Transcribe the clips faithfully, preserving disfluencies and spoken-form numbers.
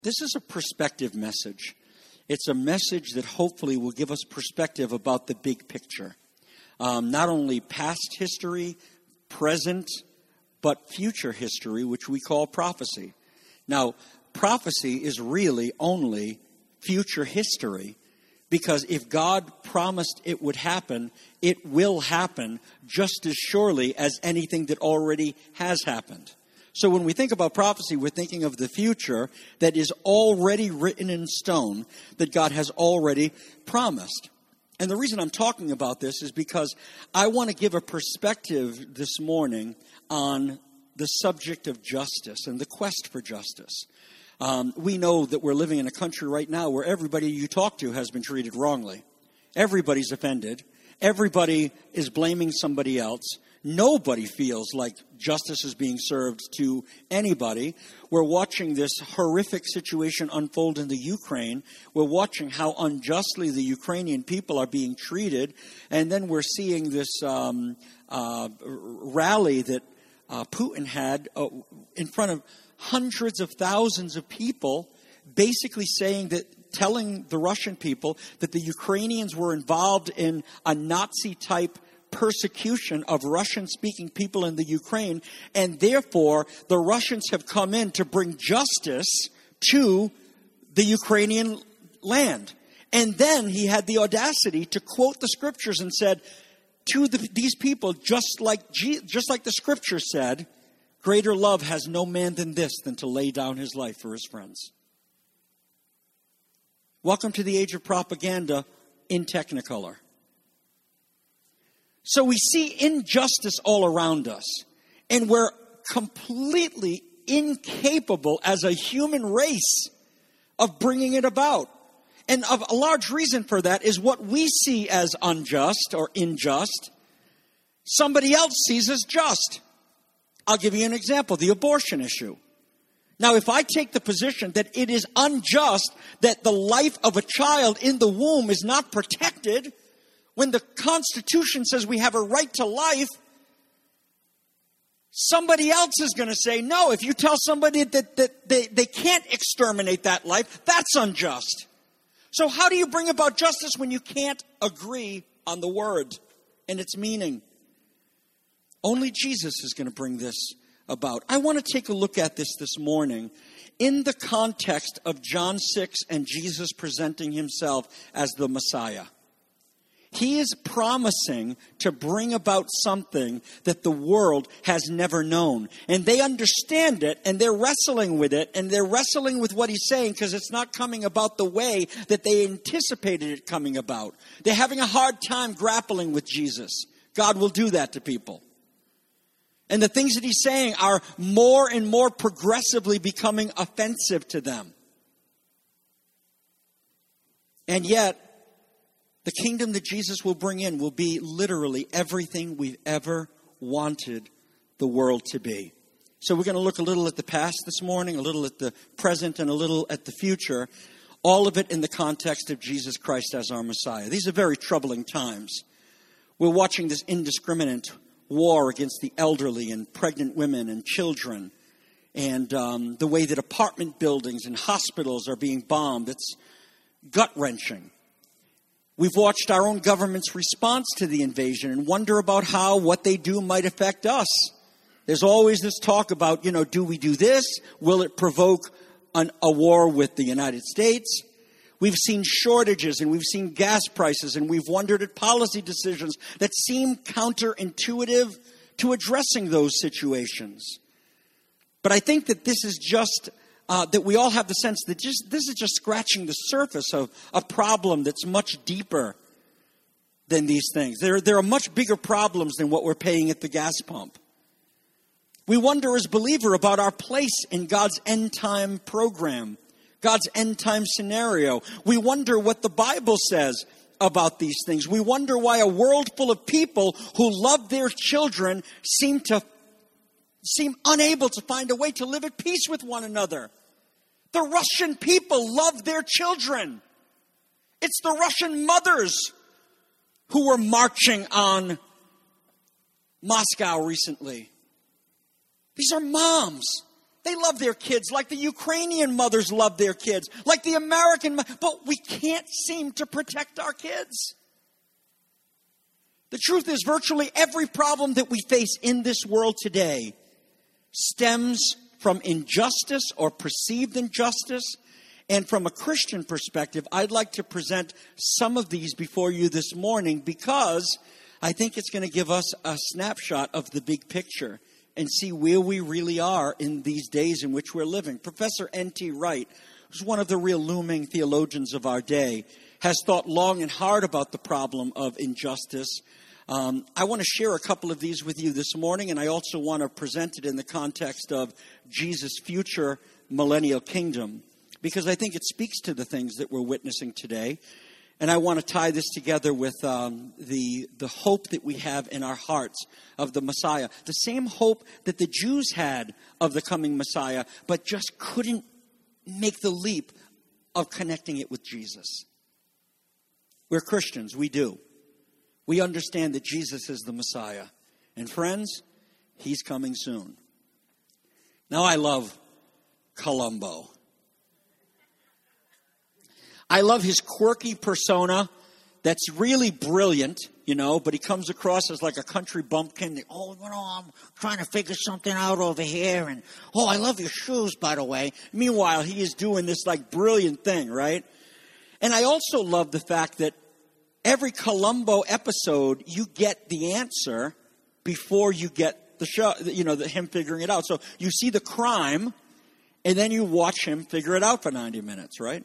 This is a perspective message. It's a message that hopefully will give us perspective about the big picture. Um, not only past history, present, but future history, which we call prophecy. Now, prophecy is really only future history, because if God promised it would happen, it will happen just as surely as anything that already has happened. So when we think about prophecy, we're thinking of the future that is already written in stone, that God has already promised. And the reason I'm talking about this is because I want to give a perspective this morning on the subject of justice and the quest for justice. Um, we know that we're living in a country right now where everybody you talk to has been treated wrongly. Everybody's offended. Everybody is blaming somebody else. Nobody feels like justice is being served to anybody. We're watching this horrific situation unfold in the Ukraine. We're watching how unjustly the Ukrainian people are being treated. And then we're seeing this um, uh, rally that uh, Putin had uh, in front of hundreds of thousands of people, basically saying that, telling the Russian people that the Ukrainians were involved in a Nazi-type persecution of Russian-speaking people in the Ukraine, and therefore the Russians have come in to bring justice to the Ukrainian land. And then he had the audacity to quote the scriptures and said to the, these people, just like just like the scripture said, greater love has no man than this, than to lay down his life for his friends. Welcome to the age of propaganda in Technicolor. So we see injustice all around us, and we're completely incapable as a human race of bringing it about. And a large reason for that is what we see as unjust or unjust, somebody else sees as just. I'll give you an example, the abortion issue. Now, if I take the position that it is unjust that the life of a child in the womb is not protected, when the Constitution says we have a right to life, somebody else is going to say, no, if you tell somebody that, that they, they can't exterminate that life, that's unjust. So how do you bring about justice when you can't agree on the word and its meaning? Only Jesus is going to bring this about. I want to take a look at this this morning in the context of John six and Jesus presenting himself as the Messiah. He is promising to bring about something that the world has never known. And they understand it, and they're wrestling with it, and they're wrestling with what he's saying because it's not coming about the way that they anticipated it coming about. They're having a hard time grappling with Jesus. God will do that to people. And the things that he's saying are more and more progressively becoming offensive to them. And yet, the kingdom that Jesus will bring in will be literally everything we've ever wanted the world to be. So we're going to look a little at the past this morning, a little at the present, and a little at the future. All of it in the context of Jesus Christ as our Messiah. These are very troubling times. We're watching this indiscriminate war against the elderly and pregnant women and children. And um, the way that apartment buildings and hospitals are being bombed. It's gut-wrenching. We've watched our own government's response to the invasion and wonder about how what they do might affect us. There's always this talk about, you know, do we do this? Will it provoke an, a war with the United States? We've seen shortages and we've seen gas prices and we've wondered at policy decisions that seem counterintuitive to addressing those situations. But I think that this is just Uh, that we all have the sense that just this is just scratching the surface of a problem that's much deeper than these things. There, there are much bigger problems than what we're paying at the gas pump. We wonder as believer about our place in God's end time program, God's end time scenario. We wonder what the Bible says about these things. We wonder why a world full of people who love their children seem to seem unable to find a way to live at peace with one another. The Russian people love their children. It's the Russian mothers who were marching on Moscow recently. These are moms They love their kids like the Ukrainian mothers love their kids, like the American, but we can't seem to protect our kids. The truth is, virtually every problem that we face in this world today stems from injustice or perceived injustice. And from a Christian perspective, I'd like to present some of these before you this morning because I think it's going to give us a snapshot of the big picture and see where we really are in these days in which we're living. Professor N T Wright, who's one of the real looming theologians of our day, has thought long and hard about the problem of injustice. Um, I want to share a couple of these with you this morning, and I also want to present it in the context of Jesus' future millennial kingdom, because I think it speaks to the things that we're witnessing today. And I want to tie this together with um, the, the hope that we have in our hearts of the Messiah. The same hope that the Jews had of the coming Messiah, but just couldn't make the leap of connecting it with Jesus. We're Christians, we do. We understand that Jesus is the Messiah. And friends, he's coming soon. Now I love Columbo. I love his quirky persona that's really brilliant, you know, but he comes across as like a country bumpkin. They, oh, you know, I'm trying to figure something out over here. And, oh, I love your shoes, by the way. Meanwhile, he is doing this like brilliant thing, right? And I also love the fact that every Columbo episode, you get the answer before you get the show, you know, the, him figuring it out. So you see the crime, and then you watch him figure it out for ninety minutes, right?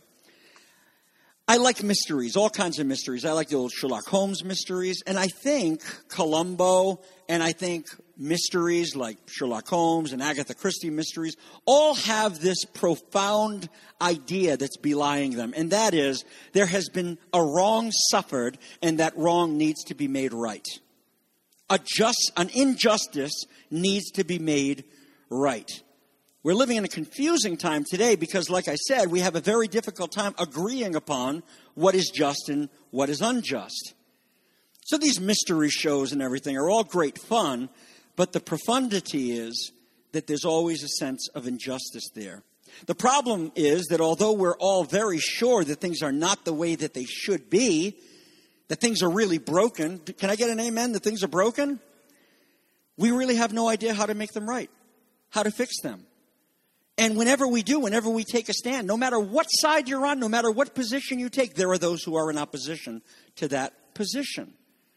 I like mysteries, all kinds of mysteries. I like the old Sherlock Holmes mysteries. And I think Columbo and I think mysteries like Sherlock Holmes and Agatha Christie mysteries all have this profound idea that's belying them. And that is, there has been a wrong suffered and that wrong needs to be made right. A just, an injustice needs to be made right. We're living in a confusing time today because, like I said, we have a very difficult time agreeing upon what is just and what is unjust. So these mystery shows and everything are all great fun, but the profundity is that there's always a sense of injustice there. The problem is that although we're all very sure that things are not the way that they should be, that things are really broken, can I get an amen that things are broken? We really have no idea how to make them right, how to fix them. And whenever we do, whenever we take a stand, no matter what side you're on, no matter what position you take, there are those who are in opposition to that position.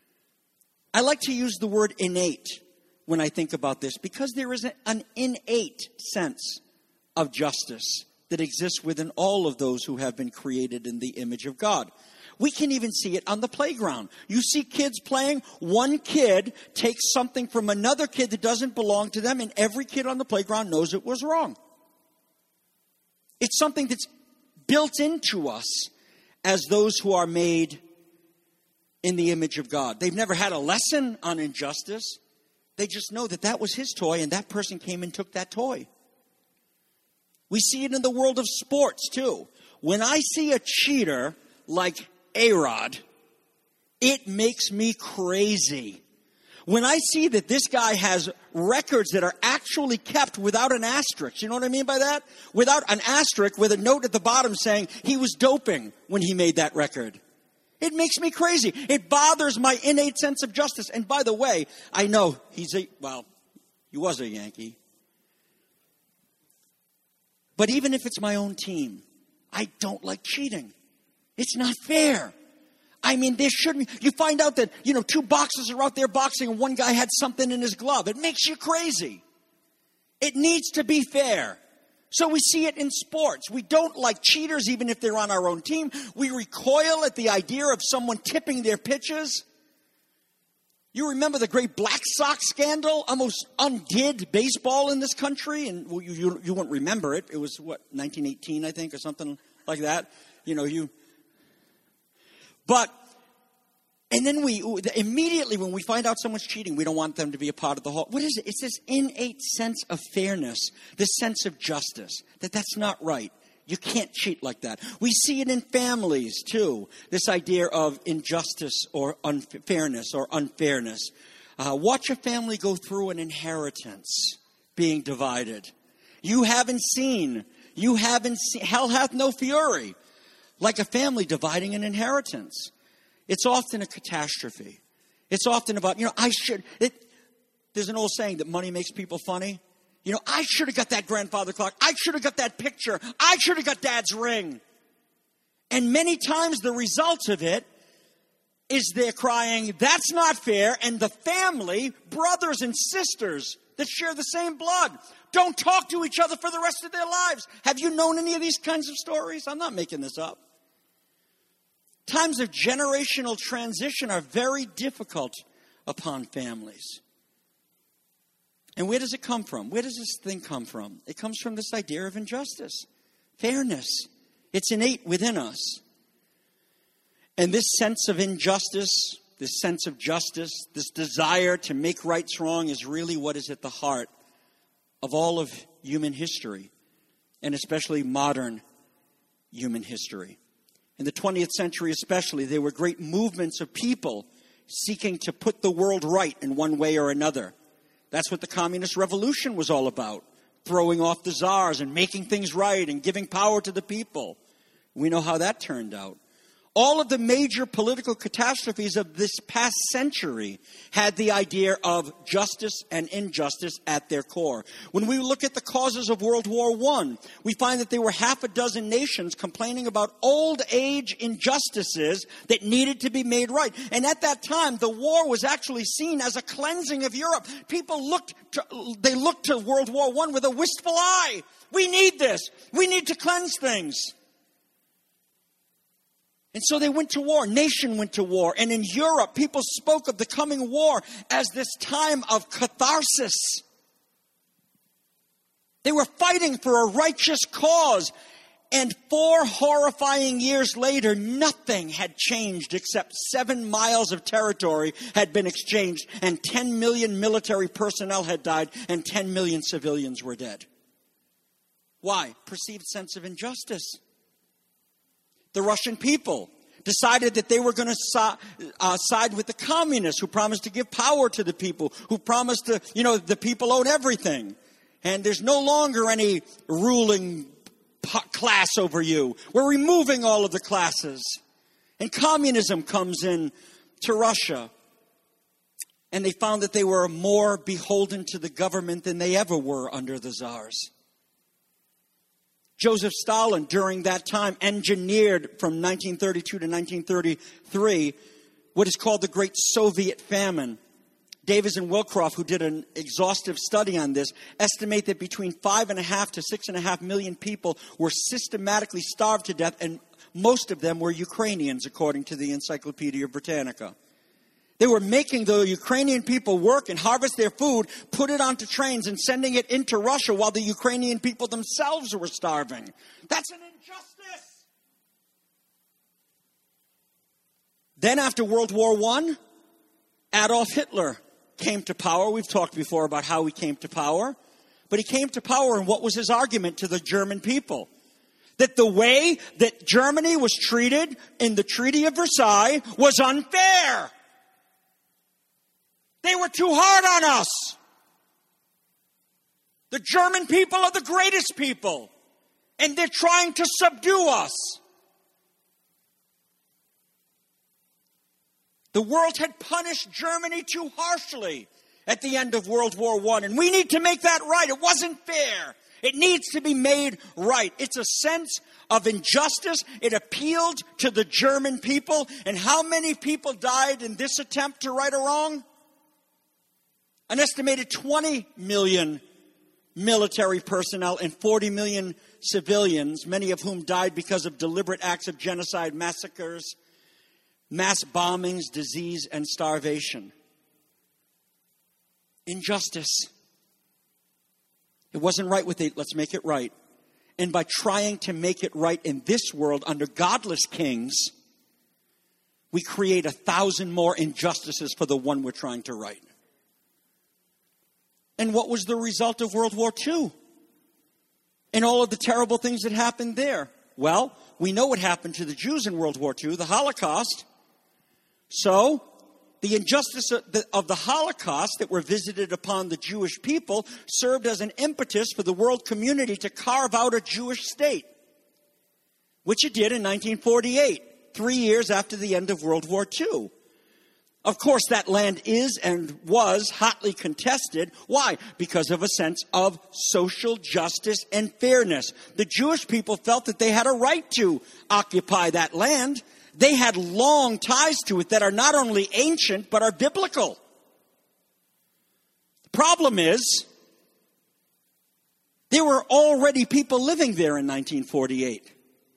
I like to use the word innate when I think about this because there is an innate sense of justice that exists within all of those who have been created in the image of God. We can even see it on the playground. You see kids playing, one kid takes something from another kid that doesn't belong to them, and every kid on the playground knows it was wrong. It's something that's built into us as those who are made in the image of God. They've never had a lesson on injustice. They just know that that was his toy and that person came and took that toy. We see it in the world of sports too. When I see a cheater like A-Rod, it makes me crazy. When I see that this guy has records that are actually kept without an asterisk, you know what I mean by that? Without an asterisk with a note at the bottom saying he was doping when he made that record. It makes me crazy. It bothers my innate sense of justice. And by the way, I know he's a, well, he was a Yankee. But even if it's my own team, I don't like cheating. It's not fair. I mean, there shouldn't, you find out that, you know, two boxers are out there boxing and one guy had something in his glove. It makes you crazy. It needs to be fair. So we see it in sports. We don't like cheaters even if they're on our own team. We recoil at the idea of someone tipping their pitches. You remember the great Black Sox scandal? Almost undid baseball in this country. And well, you, you, you won't remember it. It was, what, nineteen eighteen, I think, or something like that. You know, you... But, and then we, immediately when we find out someone's cheating, we don't want them to be a part of the whole. What is it? It's this innate sense of fairness, this sense of justice, that that's not right. You can't cheat like that. We see it in families, too, this idea of injustice or unfairness or unfairness. Uh, watch a family go through an inheritance being divided. You haven't seen. You haven't seen. Hell hath no fury. Like a family dividing an inheritance. It's often a catastrophe. It's often about, you know, I should. It, there's an old saying that money makes people funny. You know, I should have got that grandfather clock. I should have got that picture. I should have got Dad's ring. And many times the result of it is they're crying, that's not fair. And the family, brothers and sisters that share the same blood, don't talk to each other for the rest of their lives. Have you known any of these kinds of stories? I'm not making this up. Times of generational transition are very difficult upon families. And where does it come from? Where does this thing come from? It comes from this idea of injustice, fairness. It's innate within us. And this sense of injustice, this sense of justice, this desire to make rights wrong is really what is at the heart of all of human history, and especially modern human history. In the twentieth century especially, there were great movements of people seeking to put the world right in one way or another. That's what the Communist Revolution was all about, throwing off the czars and making things right and giving power to the people. We know how that turned out. All of the major political catastrophes of this past century had the idea of justice and injustice at their core. When we look at the causes of World War One, we find that there were half a dozen nations complaining about old age injustices that needed to be made right. And at that time, the war was actually seen as a cleansing of Europe. People looked to, they looked to World War One with a wistful eye. We need this. We need to cleanse things. And so they went to war. Nation went to war. And in Europe, people spoke of the coming war as this time of catharsis. They were fighting for a righteous cause. And four horrifying years later, nothing had changed except seven miles of territory had been exchanged, and ten million military personnel had died, and ten million civilians were dead. Why? Perceived sense of injustice. The Russian people decided that they were going to si- uh, side with the communists who promised to give power to the people, who promised to, you know, the people owed everything. And there's no longer any ruling po- class over you. We're removing all of the classes. And communism comes in to Russia. And they found that they were more beholden to the government than they ever were under the czars. Joseph Stalin, during that time, engineered from nineteen thirty-two to nineteen thirty-three what is called the Great Soviet Famine. Davis and Wilcroft, who did an exhaustive study on this, estimate that between five and a half to six and a half million people were systematically starved to death, and most of them were Ukrainians, according to the Encyclopedia Britannica. They were making the Ukrainian people work and harvest their food, put it onto trains, and sending it into Russia while the Ukrainian people themselves were starving. That's an injustice. Then after World War One, Adolf Hitler came to power. We've talked before about how he came to power. But he came to power, and what was his argument to the German people? That the way that Germany was treated in the Treaty of Versailles was unfair. They were too hard on us. The German people are the greatest people, and they're trying to subdue us. The world had punished Germany too harshly at the end of World War One, and we need to make that right. It wasn't fair. It needs to be made right. It's a sense of injustice. It appealed to the German people, and how many people died in this attempt to right a wrong? An estimated twenty million military personnel and forty million civilians, many of whom died because of deliberate acts of genocide, massacres, mass bombings, disease, and starvation. Injustice. It wasn't right with it. Let's make it right. And by trying to make it right in this world under godless kings, we create a thousand more injustices for the one we're trying to right. And what was the result of World War Two? And all of the terrible things that happened there? Well, we know what happened to the Jews in World War Two, the Holocaust. So, the injustice of the, of the Holocaust that were visited upon the Jewish people served as an impetus for the world community to carve out a Jewish state, which it did in nineteen forty-eight, three years after the end of World War Two. Of course, that land is and was hotly contested. Why? Because of a sense of social justice and fairness. The Jewish people felt that they had a right to occupy that land. They had long ties to it that are not only ancient, but are biblical. The problem is, there were already people living there in nineteen forty-eight.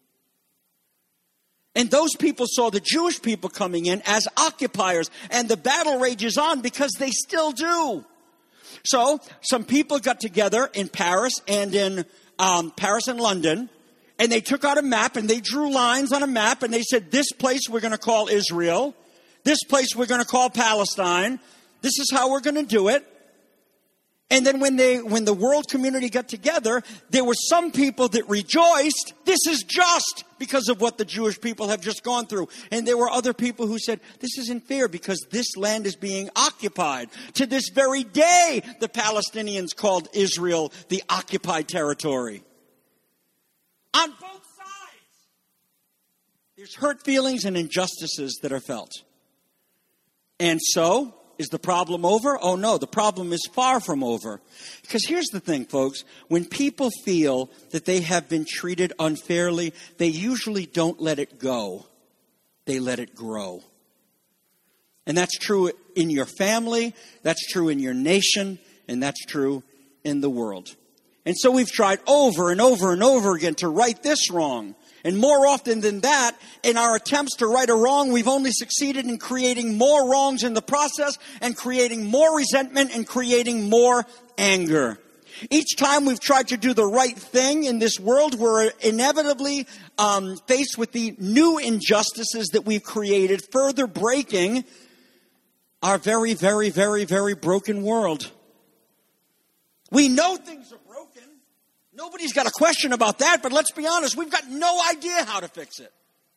And those people saw the Jewish people coming in as occupiers. And the battle rages on because they still do. So some people got together in Paris and in um, Paris and London. And they took out a map and they drew lines on a map. And they said, this place we're going to call Israel. This place we're going to call Palestine. This is how we're going to do it. And then when they, when the world community got together, there were some people that rejoiced, this is just because of what the Jewish people have just gone through. And there were other people who said, this isn't fair because this land is being occupied. To this very day, the Palestinians called Israel the occupied territory. On both sides, there's hurt feelings and injustices that are felt. And so, is the problem over? Oh no, the problem is far from over. Because here's the thing, folks. When people feel that they have been treated unfairly, they usually don't let it go. They let it grow. And that's true in your family, that's true in your nation, and that's true in the world. And so we've tried over and over and over again to right this wrong. And more often than that, in our attempts to right a wrong, we've only succeeded in creating more wrongs in the process and creating more resentment and creating more anger. Each time we've tried to do the right thing in this world, we're inevitably um, faced with the new injustices that we've created, further breaking our very, very, very, very broken world. We know things are broken. Nobody's got a question about that, but let's be honest, we've got no idea how to fix it.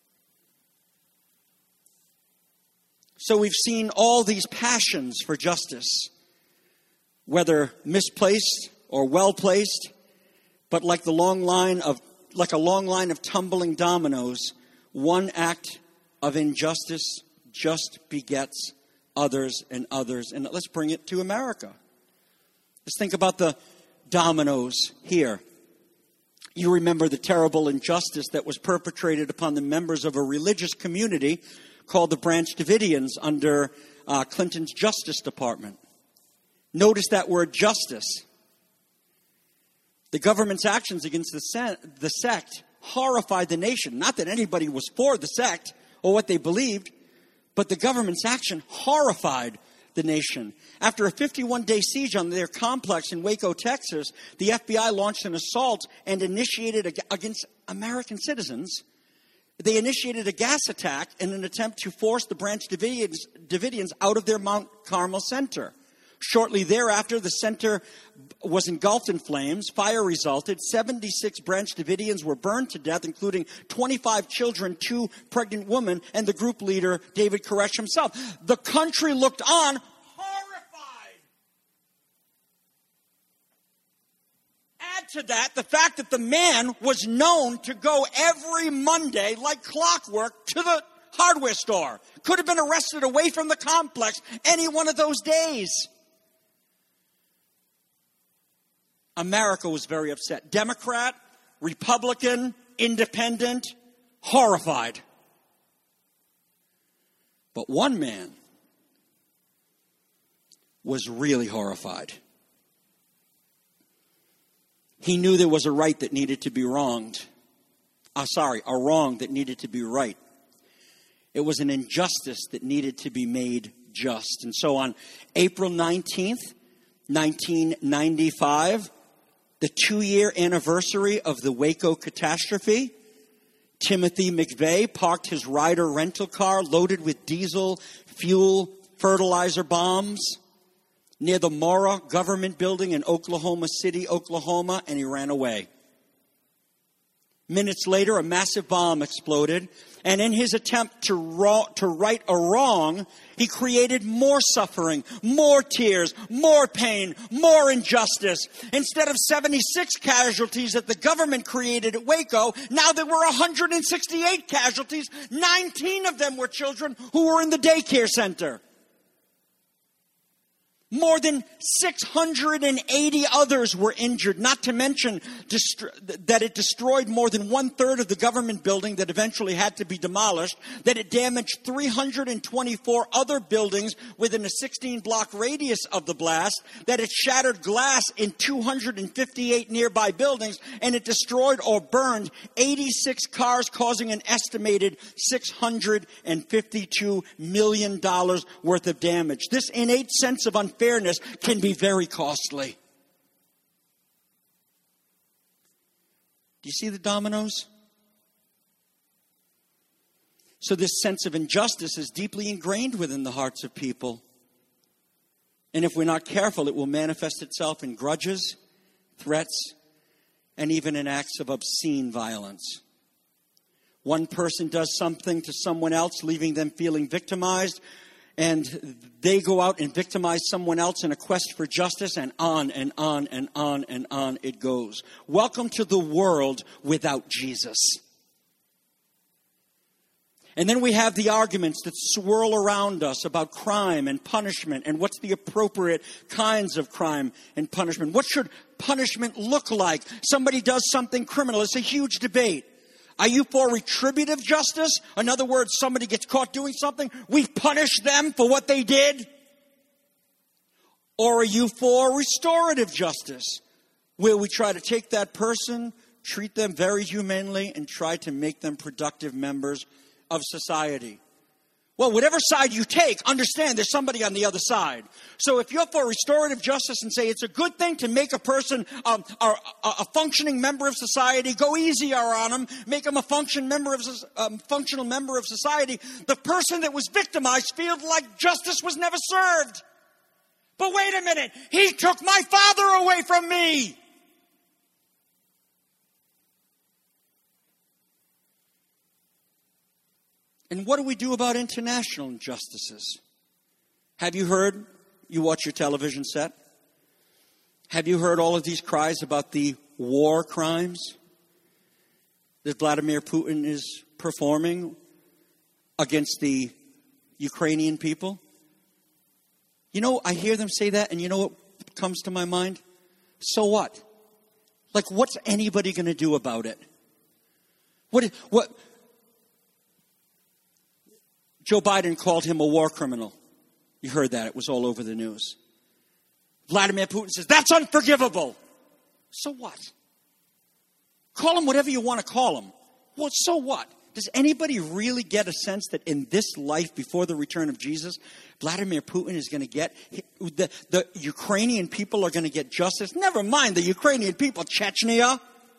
So we've seen all these passions for justice, whether misplaced or well-placed, but like the long line of like a long line of tumbling dominoes, one act of injustice just begets others and others. And let's bring it to America. Let's think about the dominoes here. You remember the terrible injustice that was perpetrated upon the members of a religious community called the Branch Davidians under uh, Clinton's Justice Department. Notice that word justice. The government's actions against the, se- the sect horrified the nation. Not that anybody was for the sect or what they believed, but the government's action horrified the nation. After a fifty-one day siege on their complex in Waco, Texas, the F B I launched an assault and initiated a, against American citizens. They initiated a gas attack in an attempt to force the Branch Davidians, Davidians out of their Mount Carmel center. Shortly thereafter, the center was engulfed in flames. Fire resulted. seventy-six Branch Davidians were burned to death, including twenty-five children, two pregnant women, and the group leader, David Koresh himself. The country looked on, horrified. Add to that the fact that the man was known to go every Monday, like clockwork, to the hardware store. Could have been arrested away from the complex any one of those days. America was very upset. Democrat, Republican, Independent, horrified. But one man was really horrified. He knew there was a right that needed to be wronged. Uh, sorry, a wrong that needed to be right. It was an injustice that needed to be made just. And so on April nineteenth, nineteen ninety-five, the two-year anniversary of the Waco catastrophe, Timothy McVeigh parked his Ryder rental car loaded with diesel, fuel, fertilizer bombs near the Mora government building in Oklahoma City, Oklahoma, and he ran away. Minutes later, a massive bomb exploded. And in his attempt to, ro- to right a wrong, he created more suffering, more tears, more pain, more injustice. Instead of seventy-six casualties that the government created at Waco, now there were one hundred sixty-eight casualties. nineteen of them were children who were in the daycare center. More than six hundred eighty others were injured, not to mention dest- that it destroyed more than one-third of the government building that eventually had to be demolished, that it damaged three hundred twenty-four other buildings within a sixteen-block radius of the blast, that it shattered glass in two hundred fifty-eight nearby buildings, and it destroyed or burned eighty-six cars, causing an estimated six hundred fifty-two million dollars worth of damage. This innate sense of unfairness can be very costly. Do you see the dominoes? So this sense of injustice is deeply ingrained within the hearts of people. And if we're not careful, it will manifest itself in grudges, threats, and even in acts of obscene violence. One person does something to someone else, leaving them feeling victimized, and they go out and victimize someone else in a quest for justice, and on and on and on and on it goes. Welcome to the world without Jesus. And then we have the arguments that swirl around us about crime and punishment and what's the appropriate kinds of crime and punishment. What should punishment look like? Somebody does something criminal. It's a huge debate. Are you for retributive justice? In other words, somebody gets caught doing something, we punish them for what they did? Or are you for restorative justice, where we try to take that person, treat them very humanely, and try to make them productive members of society? Well, whatever side you take, understand there's somebody on the other side. So if you're for restorative justice and say it's a good thing to make a person um, a, a functioning member of society, go easier on them, make them a function member of, um, functional member of society, the person that was victimized feels like justice was never served. But wait a minute, he took my father away from me. And what do we do about international injustices? Have you heard, you watch your television set, have you heard all of these cries about the war crimes that Vladimir Putin is performing against the Ukrainian people? You know, I hear them say that, and you know what comes to my mind? So what? Like, what's anybody going to do about it? What? What? Joe Biden called him a war criminal. You heard that. It was all over the news. Vladimir Putin says, that's unforgivable. So what? Call him whatever you want to call him. Well, so what? Does anybody really get a sense that in this life before the return of Jesus, Vladimir Putin is going to get, the, the Ukrainian people are going to get justice? Never mind the Ukrainian people, Chechnya.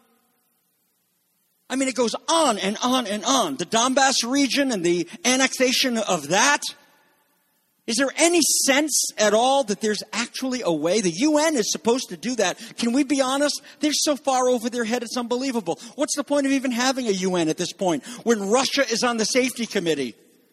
I mean, it goes on and on and on. The Donbass region and the annexation of that. Is there any sense at all that there's actually a way? The U N is supposed to do that. Can we be honest? They're so far over their head, it's unbelievable. What's the point of even having a U N at this point when Russia is on the safety committee?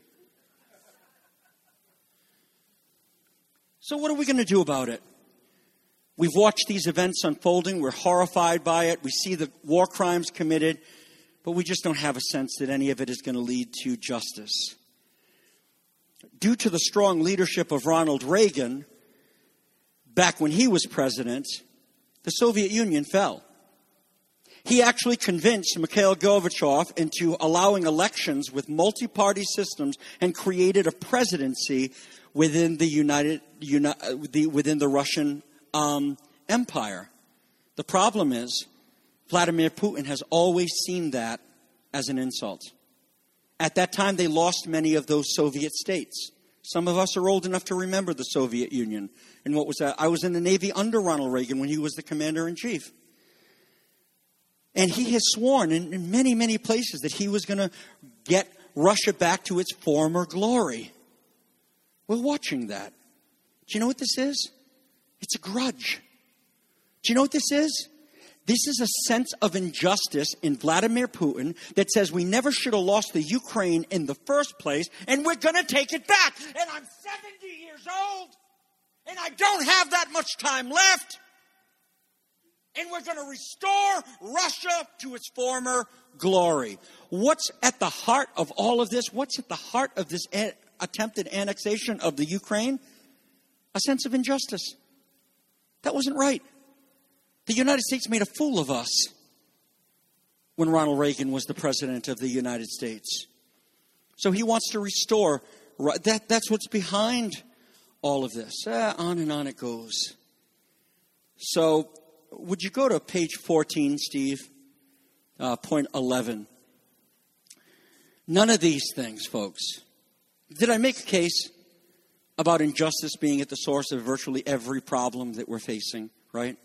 So what are we going to do about it? We've watched these events unfolding. We're horrified by it. We see the war crimes committed. But we just don't have a sense that any of it is going to lead to justice. Due to the strong leadership of Ronald Reagan, back when he was president, the Soviet Union fell. He actually convinced Mikhail Gorbachev into allowing elections with multi-party systems and created a presidency within the United, uni, the, within the Russian um, Empire. The problem is, Vladimir Putin has always seen that as an insult. At that time, they lost many of those Soviet states. Some of us are old enough to remember the Soviet Union. And what was that? I was in the Navy under Ronald Reagan when he was the commander-in-chief. And he has sworn in, in many, many places that he was going to get Russia back to its former glory. We're watching that. Do you know what this is? It's a grudge. Do you know what this is? This is a sense of injustice in Vladimir Putin that says we never should have lost the Ukraine in the first place, and we're going to take it back. And I'm seventy years old, and I don't have that much time left. And we're going to restore Russia to its former glory. What's at the heart of all of this? What's at the heart of this a- attempted annexation of the Ukraine? A sense of injustice. That wasn't right. The United States made a fool of us when Ronald Reagan was the president of the United States. So he wants to restore. That, that's what's behind all of this. Uh, on and on it goes. So would you go to page fourteen, Steve? Uh, point eleven. None of these things, folks. Did I make a case about injustice being at the source of virtually every problem that we're facing, right?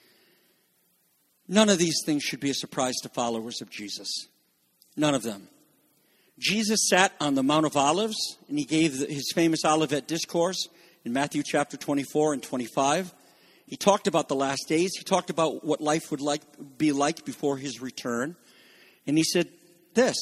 None of these things should be a surprise to followers of Jesus. None of them. Jesus sat on the Mount of Olives, and he gave his famous Olivet Discourse in Matthew chapter twenty-four and twenty-five. He talked about the last days. He talked about what life would like be like before his return. And he said this,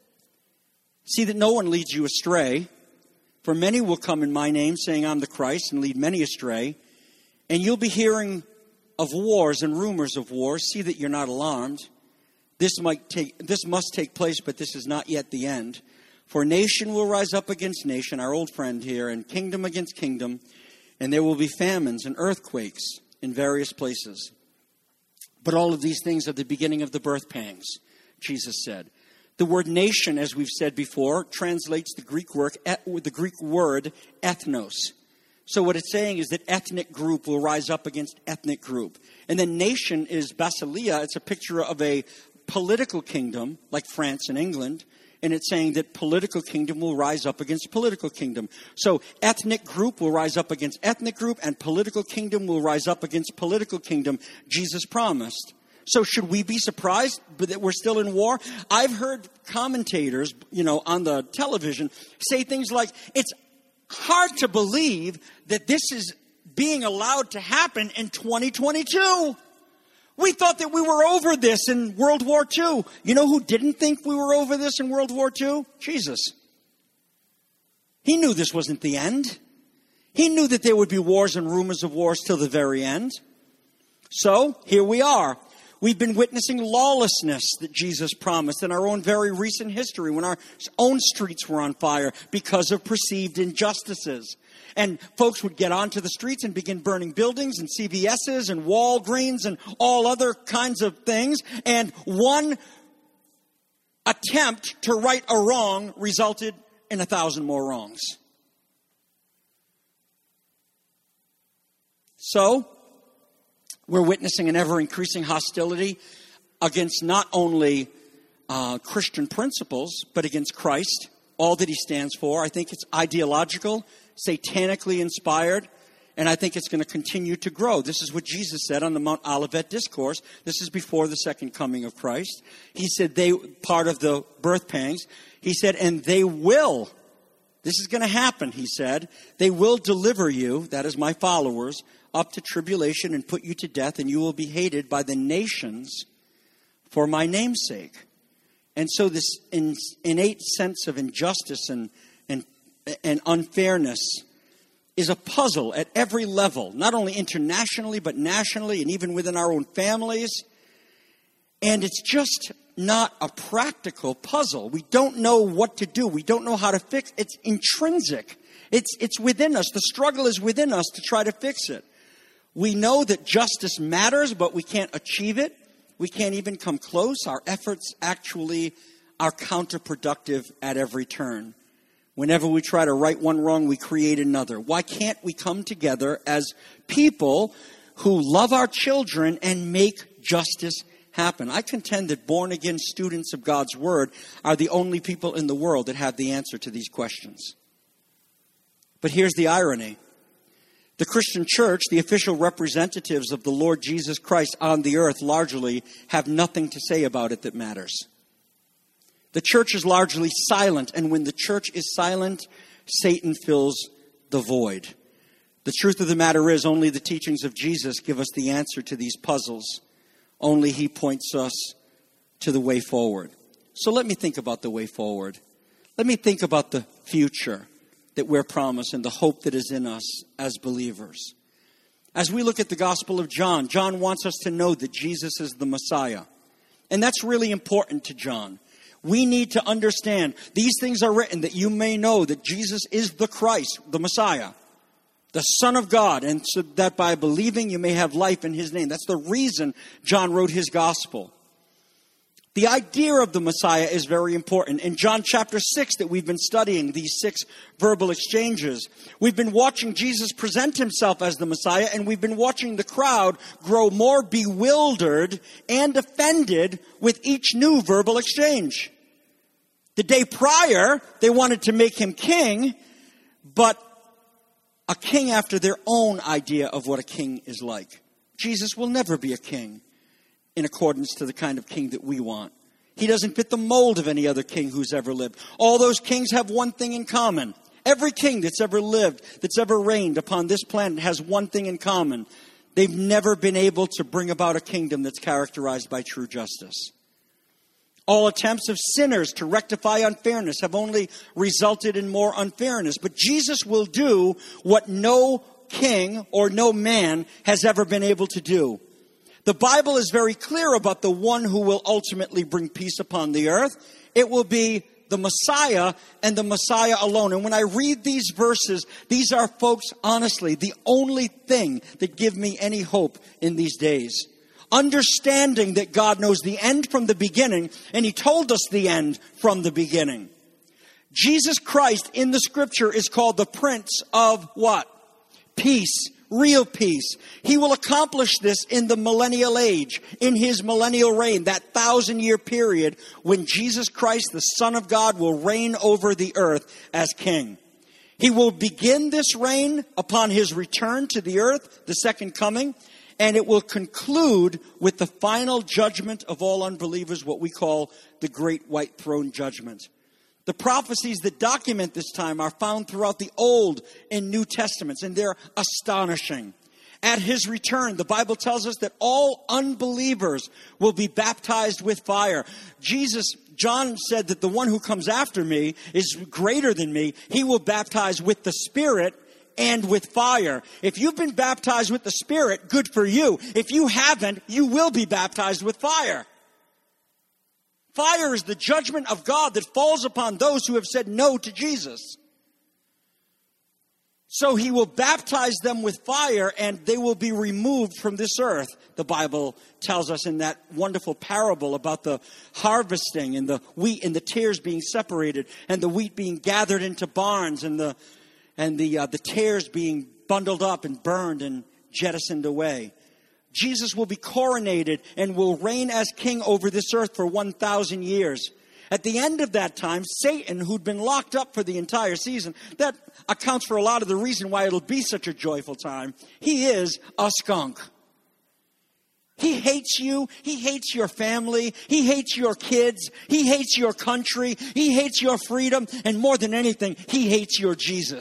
see that no one leads you astray, for many will come in my name, saying I'm the Christ, and lead many astray. And you'll be hearing of wars and rumors of wars. See that you're not alarmed. This might take, this must take place, but this is not yet the end. For nation will rise up against nation, our old friend here, and kingdom against kingdom. And there will be famines and earthquakes in various places. But all of these things are the beginning of the birth pangs, Jesus said. The word nation, as we've said before, translates the Greek word, the Greek word ethnos. So what it's saying is that ethnic group will rise up against ethnic group. And then nation is basileia. It's a picture of a political kingdom, like France and England. And it's saying that political kingdom will rise up against political kingdom. So ethnic group will rise up against ethnic group, and political kingdom will rise up against political kingdom, Jesus promised. So should we be surprised that we're still in war? I've heard commentators, you know, on the television say things like, it's hard to believe that this is being allowed to happen in twenty twenty-two. We thought that we were over this in World War Two. You know who didn't think we were over this in World War Two? Jesus. He knew this wasn't the end. He knew that there would be wars and rumors of wars till the very end. So, here we are. We've been witnessing lawlessness that Jesus promised in our own very recent history when our own streets were on fire because of perceived injustices. And folks would get onto the streets and begin burning buildings and C V S's and Walgreens and all other kinds of things. And one attempt to right a wrong resulted in a thousand more wrongs. So, we're witnessing an ever-increasing hostility against not only uh, Christian principles, but against Christ, all that he stands for. I think it's ideological, satanically inspired, and I think it's going to continue to grow. This is what Jesus said on the Mount Olivet Discourse. This is before the second coming of Christ. He said they, part of the birth pangs, he said, and they will, this is going to happen, he said, they will deliver you, that is my followers, up to tribulation and put you to death, and you will be hated by the nations for my name's sake. And so this in, innate sense of injustice and, and, and unfairness is a puzzle at every level, not only internationally, but nationally and even within our own families. And it's just not a practical puzzle. We don't know what to do. We don't know how to fix it. It's intrinsic. It's, it's within us. The struggle is within us to try to fix it. We know that justice matters, but we can't achieve it. We can't even come close. Our efforts actually are counterproductive at every turn. Whenever we try to right one wrong, we create another. Why can't we come together as people who love our children and make justice happen? I contend that born-again students of God's Word are the only people in the world that have the answer to these questions. But here's the irony. The Christian church, the official representatives of the Lord Jesus Christ on the earth, largely have nothing to say about it that matters. The church is largely silent, and when the church is silent, Satan fills the void. The truth of the matter is, only the teachings of Jesus give us the answer to these puzzles. Only he points us to the way forward. So let me think about the way forward. Let me think about the future that we're promised and the hope that is in us as believers. As we look at the Gospel of John, John wants us to know that Jesus is the Messiah. And that's really important to John. We need to understand these things are written that you may know that Jesus is the Christ, the Messiah, the Son of God, and so that by believing you may have life in his name. That's the reason John wrote his gospel. The idea of the Messiah is very important. In John chapter six that we've been studying, these six verbal exchanges, we've been watching Jesus present himself as the Messiah, and we've been watching the crowd grow more bewildered and offended with each new verbal exchange. The day prior, they wanted to make him king, but a king after their own idea of what a king is like. Jesus will never be a king in accordance to the kind of king that we want. He doesn't fit the mold of any other king who's ever lived. All those kings have one thing in common. Every king that's ever lived, that's ever reigned upon this planet has one thing in common. They've never been able to bring about a kingdom that's characterized by true justice. All attempts of sinners to rectify unfairness have only resulted in more unfairness. But Jesus will do what no king or no man has ever been able to do. The Bible is very clear about the one who will ultimately bring peace upon the earth. It will be the Messiah and the Messiah alone. And when I read these verses, these are, folks, honestly, the only thing that give me any hope in these days. Understanding that God knows the end from the beginning, and he told us the end from the beginning. Jesus Christ in the scripture is called the Prince of what? Peace. Real peace. He will accomplish this in the millennial age, in his millennial reign, that thousand year period when Jesus Christ, the Son of God, will reign over the earth as king. He will begin this reign upon his return to the earth, the second coming, and it will conclude with the final judgment of all unbelievers, what we call the Great White Throne Judgment. The prophecies that document this time are found throughout the Old and New Testaments, and they're astonishing. At his return, the Bible tells us that all unbelievers will be baptized with fire. Jesus, John said that the one who comes after me is greater than me. He will baptize with the Spirit and with fire. If you've been baptized with the Spirit, good for you. If you haven't, you will be baptized with fire. Fire is the judgment of God that falls upon those who have said no to Jesus. So he will baptize them with fire and they will be removed from this earth. The Bible tells us in that wonderful parable about the harvesting and the wheat and the tares being separated and the wheat being gathered into barns and the and the uh, the tares being bundled up and burned and jettisoned away. Jesus will be coronated and will reign as king over this earth for one thousand years. At the end of that time, Satan, who'd been locked up for the entire season, that accounts for a lot of the reason why it'll be such a joyful time. He is a skunk. He hates you. He hates your family. He hates your kids. He hates your country. He hates your freedom. And more than anything, he hates your Jesus.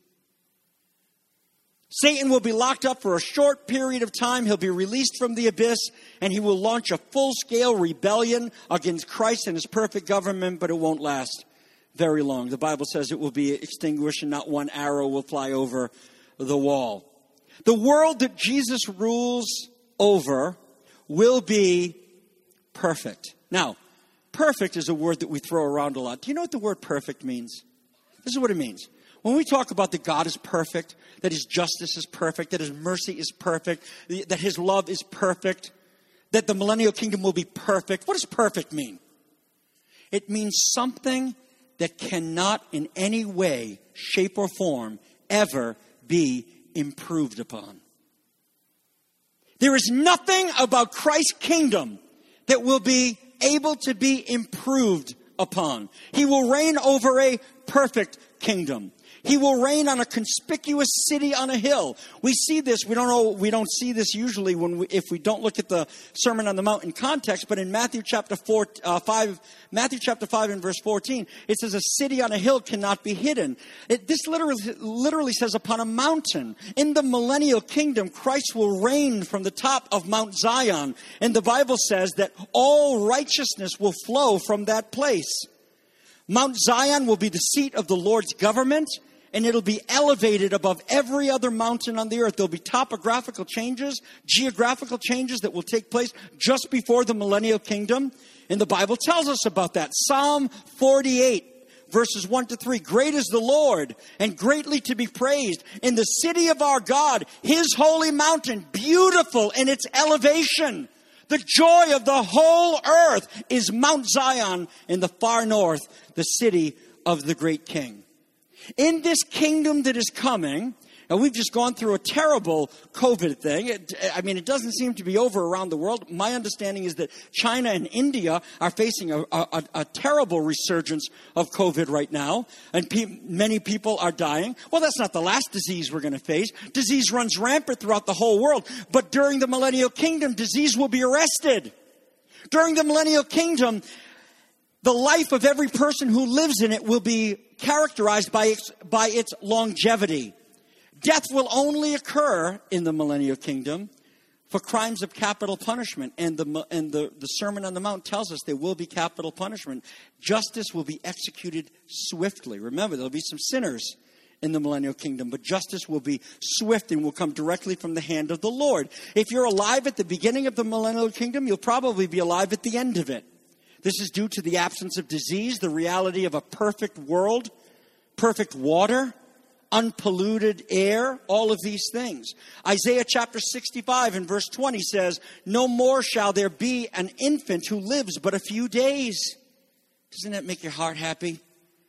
Satan will be locked up for a short period of time. He'll be released from the abyss, and he will launch a full-scale rebellion against Christ and his perfect government, but it won't last very long. The Bible says it will be extinguished and not one arrow will fly over the wall. The world that Jesus rules over will be perfect. Now, perfect is a word that we throw around a lot. Do you know what the word perfect means? This is what it means. When we talk about that God is perfect, that his justice is perfect, that his mercy is perfect, that his love is perfect, that the millennial kingdom will be perfect, what does perfect mean? It means something that cannot in any way, shape, or form ever be improved upon. There is nothing about Christ's kingdom that will be able to be improved upon. He will reign over a perfect kingdom. He will reign on a conspicuous city on a hill. We see this. We don't know. We don't see this usually when we, if we don't look at the Sermon on the Mount in context. But in Matthew chapter four, uh, five, Matthew chapter five and verse fourteen, it says, "A city on a hill cannot be hidden." It, this literally, literally says, "Upon a mountain." In the millennial kingdom, Christ will reign from the top of Mount Zion, and the Bible says that all righteousness will flow from that place. Mount Zion will be the seat of the Lord's government, and it'll be elevated above every other mountain on the earth. There'll be topographical changes, geographical changes that will take place just before the millennial kingdom. And the Bible tells us about that. Psalm forty-eight, verses one to three. "Great is the Lord, and greatly to be praised in the city of our God, his holy mountain, beautiful in its elevation. The joy of the whole earth is Mount Zion in the far north, the city of the great King." In this kingdom that is coming, and we've just gone through a terrible COVID thing. It, I mean, it doesn't seem to be over around the world. My understanding is that China and India are facing a, a, a terrible resurgence of COVID right now, and pe- many people are dying. Well, that's not the last disease we're going to face. Disease runs rampant throughout the whole world, but during the millennial kingdom, disease will be arrested. During the millennial kingdom, the life of every person who lives in it will be characterized by its, by its longevity. Death will only occur in the millennial kingdom for crimes of capital punishment. And the and the, the Sermon on the Mount tells us there will be capital punishment. Justice will be executed swiftly. Remember, there'll be some sinners in the millennial kingdom, but justice will be swift and will come directly from the hand of the Lord. If you're alive at the beginning of the millennial kingdom, you'll probably be alive at the end of it. This is due to the absence of disease, the reality of a perfect world, perfect water, unpolluted air, all of these things. Isaiah chapter sixty-five and verse twenty says, "No more shall there be an infant who lives but a few days." Doesn't that make your heart happy?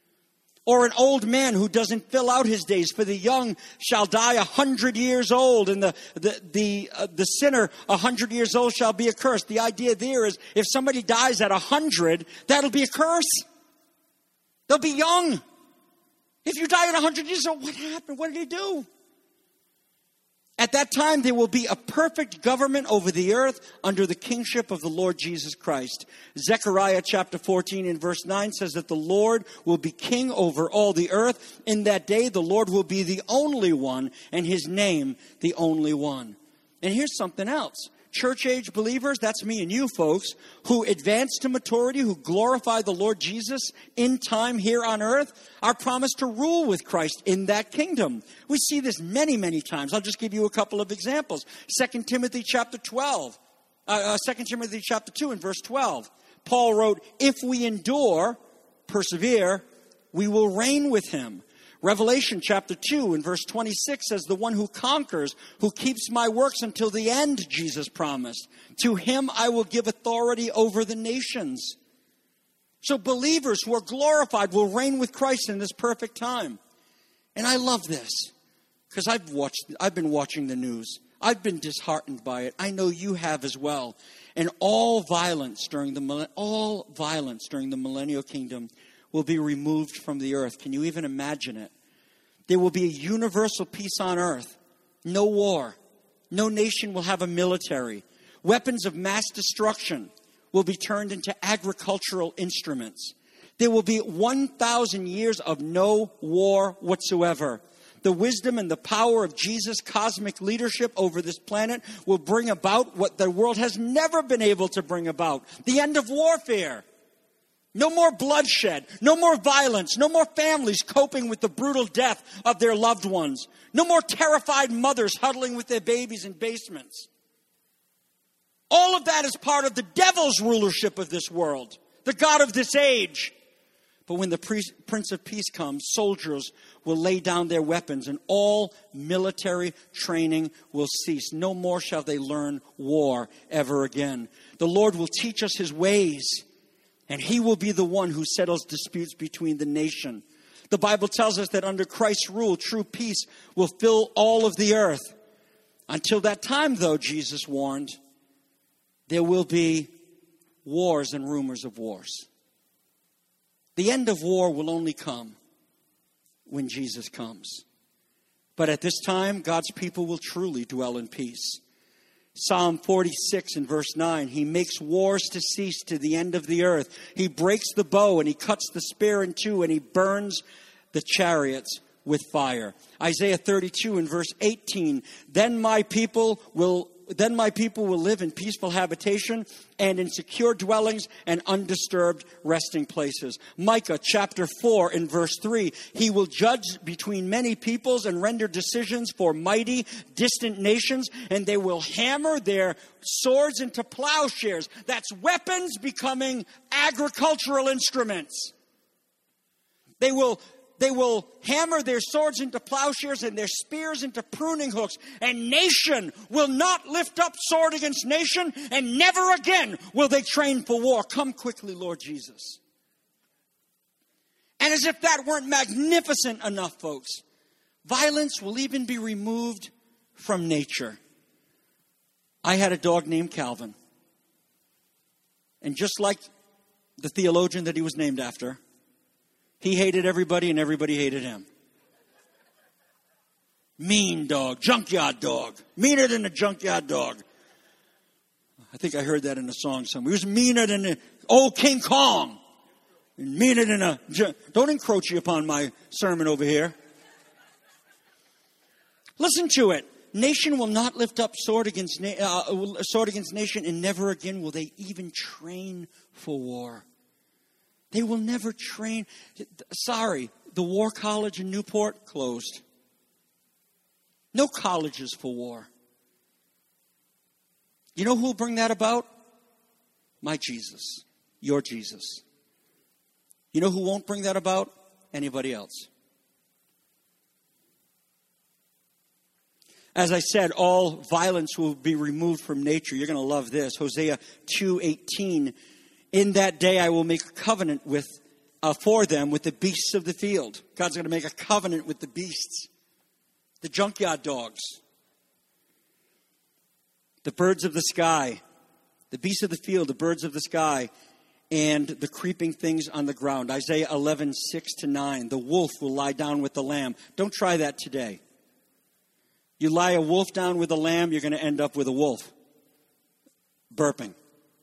Or an old man who doesn't fill out his days, for the young shall die a hundred years old, and the the the, uh, the sinner a hundred years old shall be accursed. The idea there is if somebody dies at a hundred, that'll be a curse. They'll be young. If you die at a hundred years old, what happened? What did he do? At that time, there will be a perfect government over the earth under the kingship of the Lord Jesus Christ. Zechariah chapter fourteen and verse nine says that the Lord will be king over all the earth. In that day, the Lord will be the only one, and his name the only one. And here's something else. Church-age believers, that's me and you folks, who advance to maturity, who glorify the Lord Jesus in time here on earth, are promised to rule with Christ in that kingdom. We see this many, many times. I'll just give you a couple of examples. Second Timothy chapter twelve, uh, uh, Second Timothy chapter two and verse twelve. Paul wrote, "If we endure, persevere, we will reign with him." Revelation chapter two and verse twenty-six says, "The one who conquers, who keeps my works until the end," Jesus promised. "To him I will give authority over the nations." So believers who are glorified will reign with Christ in this perfect time. And I love this because I've watched, I've been watching the news. I've been disheartened by it. I know you have as well. And all violence during the all violence during the millennial kingdom will be removed from the earth. Can you even imagine it? There will be a universal peace on earth. No war. No nation will have a military. Weapons of mass destruction will be turned into agricultural instruments. There will be one thousand years of no war whatsoever. The wisdom and the power of Jesus' cosmic leadership over this planet will bring about what the world has never been able to bring about. The end of warfare. No more bloodshed, no more violence, no more families coping with the brutal death of their loved ones. No more terrified mothers huddling with their babies in basements. All of that is part of the devil's rulership of this world, the God of this age. But when the Prince of Peace comes, soldiers will lay down their weapons and all military training will cease. No more shall they learn war ever again. The Lord will teach us his ways. And he will be the one who settles disputes between the nation. The Bible tells us that under Christ's rule, true peace will fill all of the earth. Until that time, though, Jesus warned, there will be wars and rumors of wars. The end of war will only come when Jesus comes. But at this time, God's people will truly dwell in peace. Psalm forty-six and verse nine, he makes wars to cease to the end of the earth. He breaks the bow and he cuts the spear in two and he burns the chariots with fire. Isaiah thirty-two and verse eighteen, then my people will Then my people will live in peaceful habitation and in secure dwellings and undisturbed resting places. Micah chapter four and verse three, he will judge between many peoples and render decisions for mighty, distant nations, and they will hammer their swords into plowshares. That's weapons becoming agricultural instruments. They will They will hammer their swords into plowshares and their spears into pruning hooks. And nation will not lift up sword against nation, and never again will they train for war. Come quickly, Lord Jesus. And as if that weren't magnificent enough, folks, violence will even be removed from nature. I had a dog named Calvin. And just like the theologian that he was named after, he hated everybody and everybody hated him. Mean dog, junkyard dog, meaner than a junkyard dog. I think I heard that in a song somewhere. He was meaner than the old King Kong. Meaner than a... Don't encroach upon my sermon over here. Listen to it. Nation will not lift up sword against, na- uh, sword against nation, and never again will they even train for war. They will never train. Sorry, the War College in Newport closed. No colleges for war. You know who will bring that about? My Jesus. Your Jesus. You know who won't bring that about? Anybody else. As I said, all violence will be removed from nature. You're going to love this. Hosea two eighteen. In that day I will make a covenant with uh, for them with the beasts of the field. God's going to make a covenant with the beasts. The junkyard dogs. The birds of the sky. The beasts of the field, the birds of the sky. And the creeping things on the ground. Isaiah eleven, six to nine. The wolf will lie down with the lamb. Don't try that today. You lie a wolf down with a lamb, you're going to end up with a wolf. Burping.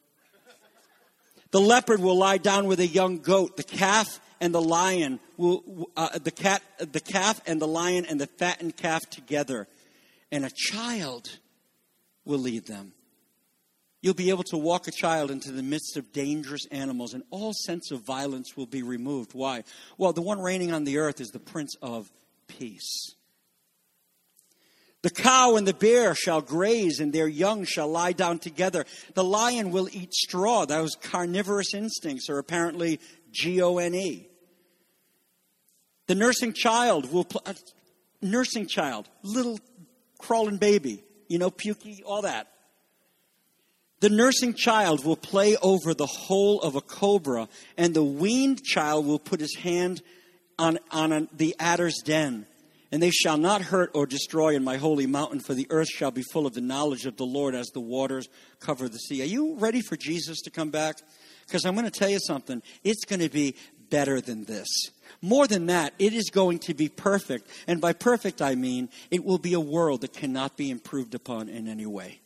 The leopard will lie down with a young goat. The calf and the lion will, uh, the cat, the calf and the lion and the fattened calf together. And a child will lead them. You'll be able to walk a child into the midst of dangerous animals, and all sense of violence will be removed. Why? Well, the one reigning on the earth is the Prince of Peace. The cow and the bear shall graze, and their young shall lie down together. The lion will eat straw. Those carnivorous instincts are apparently G O N E. The nursing child will... Pl- uh, nursing child, little crawling baby, you know, pukey, all that. The nursing child will play over the hole of a cobra, and the weaned child will put his hand on, on a, the adder's den. And they shall not hurt or destroy in my holy mountain, for the earth shall be full of the knowledge of the Lord as the waters cover the sea. Are you ready for Jesus to come back? Because I'm going to tell you something. It's going to be better than this. More than that, it is going to be perfect. And by perfect, I mean it will be a world that cannot be improved upon in any way.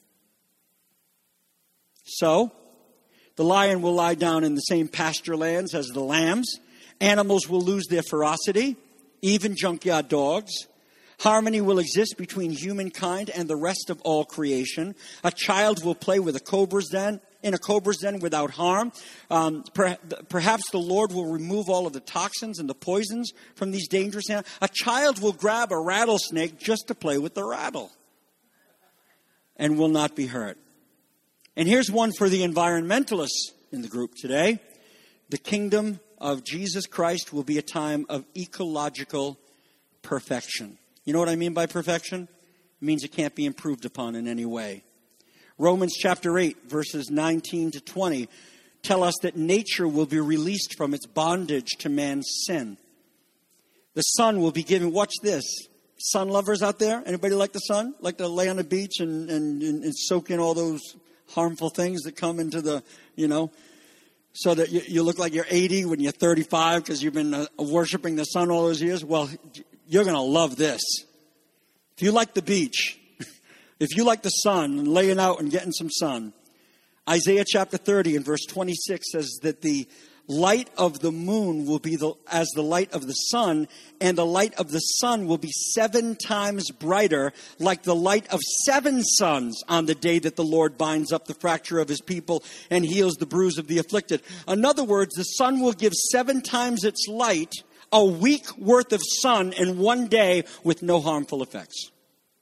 So, the lion will lie down in the same pasture lands as the lambs. Animals will lose their ferocity. Even junkyard dogs. Harmony will exist between humankind and the rest of all creation. A child will play with a cobra's den, in a cobra's den without harm. Um, per, perhaps the Lord will remove all of the toxins and the poisons from these dangerous animals. A child will grab a rattlesnake just to play with the rattle and will not be hurt. And here's one for the environmentalists in the group today. The kingdom of Jesus Christ will be a time of ecological perfection. You know what I mean by perfection? It means it can't be improved upon in any way. Romans chapter eight, verses nineteen to twenty, tell us that nature will be released from its bondage to man's sin. The sun will be given, watch this, sun lovers out there? Anybody like the sun? Like to lay on the beach and, and, and soak in all those harmful things that come into the, you know. so that you, you look like you're eighty when you're thirty-five because you've been uh, worshiping the sun all those years? Well, you're going to love this. If you like the beach, if you like the sun and laying out and getting some sun, Isaiah chapter thirty and verse twenty-six says that the light of the moon will be the, as the light of the sun, and the light of the sun will be seven times brighter, like the light of seven suns on the day that the Lord binds up the fracture of his people and heals the bruise of the afflicted. In other words, the sun will give seven times its light, a week worth of sun in one day with no harmful effects.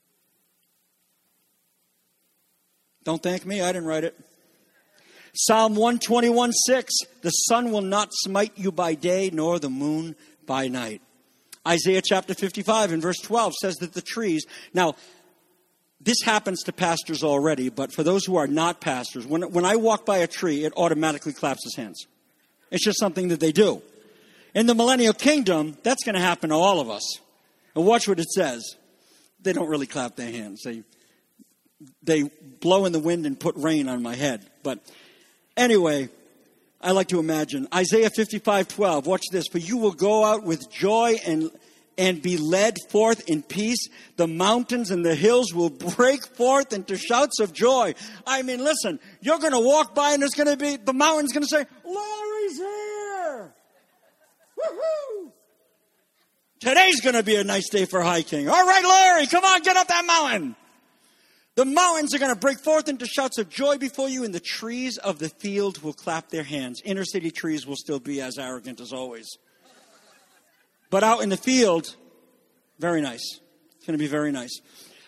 Don't thank me, I didn't write it. Psalm one twenty-one six, the sun will not smite you by day, nor the moon by night. Isaiah chapter fifty-five and verse twelve says that the trees, now this happens to pastors already, but for those who are not pastors, when, when I walk by a tree, it automatically claps its hands. It's just something that they do. In the millennial kingdom, that's going to happen to all of us. And watch what it says. They don't really clap their hands. They, they blow in the wind and put rain on my head. But anyway, I like to imagine. Isaiah fifty-five twelve, watch this. For you will go out with joy and, and be led forth in peace. The mountains and the hills will break forth into shouts of joy. I mean, listen, you're going to walk by and there's going to be, the mountain's going to say, Larry's here. Woohoo! Today's going to be a nice day for hiking. All right, Larry, come on, get up that mountain. The mountains are going to break forth into shouts of joy before you, and the trees of the field will clap their hands. Inner city trees will still be as arrogant as always. But out in the field, very nice. It's going to be very nice.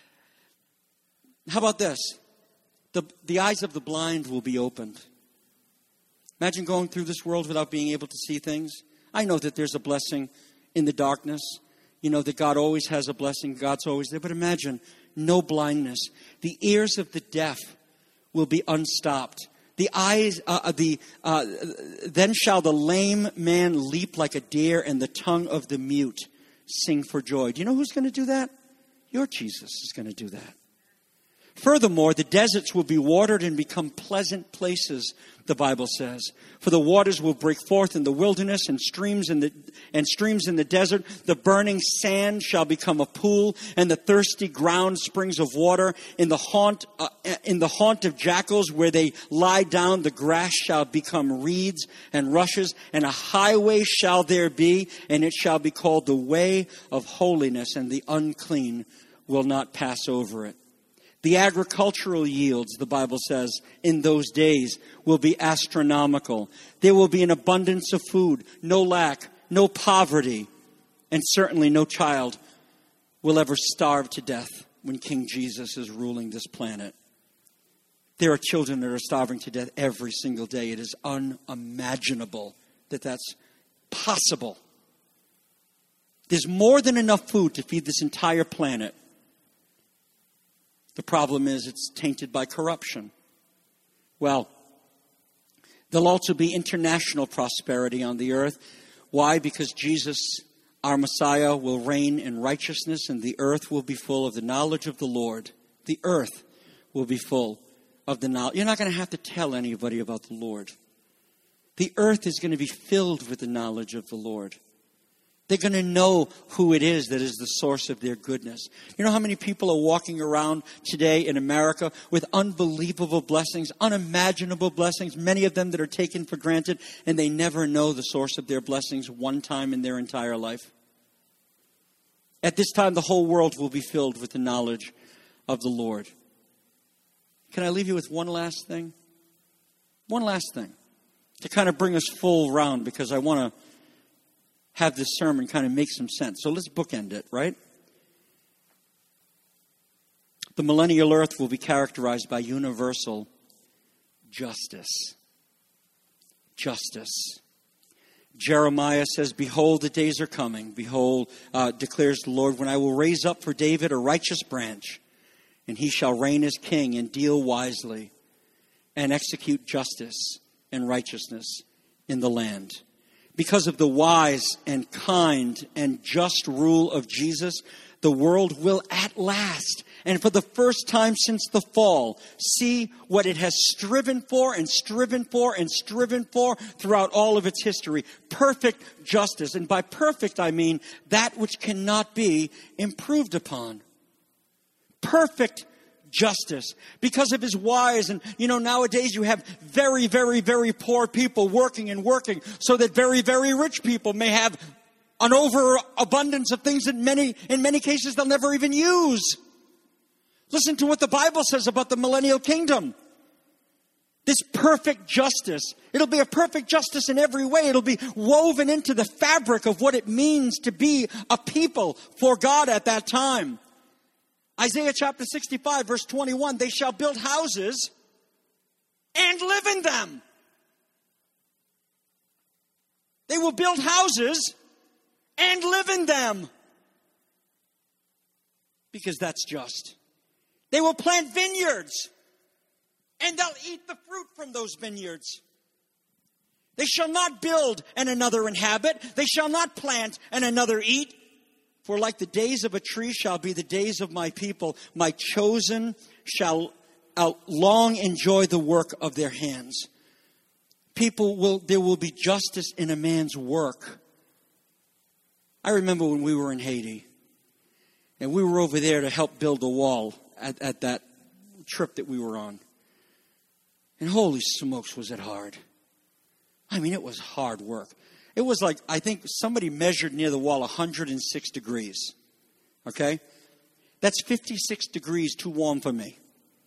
How about this? The, the eyes of the blind will be opened. Imagine going through this world without being able to see things. I know that there's a blessing in the darkness. You know that God always has a blessing. God's always there. But imagine no blindness. The ears of the deaf will be unstopped. The eyes, uh, the uh, then shall the lame man leap like a deer, and the tongue of the mute sing for joy. Do you know who's going to do that? Your Jesus is going to do that. Furthermore, the deserts will be watered and become pleasant places, the Bible says. For the waters will break forth in the wilderness, and streams in the and streams in the desert. The burning sand shall become a pool, and the thirsty ground springs of water. In the haunt uh, in the haunt of jackals, where they lie down, the grass shall become reeds and rushes, and a highway shall there be, and it shall be called the way of holiness, and the unclean will not pass over it. The agricultural yields, the Bible says, in those days will be astronomical. There will be an abundance of food, no lack, no poverty, and certainly no child will ever starve to death when King Jesus is ruling this planet. There are children that are starving to death every single day. It is unimaginable that that's possible. There's more than enough food to feed this entire planet. The problem is it's tainted by corruption. Well, there'll also be international prosperity on the earth. Why? Because Jesus, our Messiah, will reign in righteousness, and the earth will be full of the knowledge of the Lord. The earth will be full of the knowledge. You're not going to have to tell anybody about the Lord. The earth is going to be filled with the knowledge of the Lord. They're going to know who it is that is the source of their goodness. You know how many people are walking around today in America with unbelievable blessings, unimaginable blessings, many of them that are taken for granted, and they never know the source of their blessings one time in their entire life? At this time, the whole world will be filled with the knowledge of the Lord. Can I leave you with one last thing? One last thing to kind of bring us full round, because I want to have this sermon kind of make some sense. So let's bookend it, right? The millennial earth will be characterized by universal justice. Justice. Jeremiah says, behold, the days are coming. Behold, uh, declares the Lord, when I will raise up for David a righteous branch, and he shall reign as king and deal wisely and execute justice and righteousness in the land. Because of the wise and kind and just rule of Jesus, the world will at last and for the first time since the fall, see what it has striven for and striven for and striven for throughout all of its history. Perfect justice. And by perfect, I mean that which cannot be improved upon. Perfect justice. Because of his wise, and you know, nowadays you have very, very, very poor people working and working so that very, very rich people may have an overabundance of things that many, in many cases they'll never even use. Listen to what the Bible says about the millennial kingdom. This perfect justice. It'll be a perfect justice in every way. It'll be woven into the fabric of what it means to be a people for God at that time. Isaiah chapter sixty-five, verse twenty-one, they shall build houses and live in them. They will build houses and live in them. Because that's just. They will plant vineyards and they'll eat the fruit from those vineyards. They shall not build and another inhabit. They shall not plant and another eat. For like the days of a tree shall be the days of my people. My chosen shall long enjoy the work of their hands. People will, there will be justice in a man's work. I remember when we were in Haiti, and we were over there to help build a wall at, at that trip that we were on. And holy smokes, was it hard. I mean, it was hard work. It was like, I think somebody measured near the wall one hundred six degrees. Okay? That's fifty-six degrees too warm for me.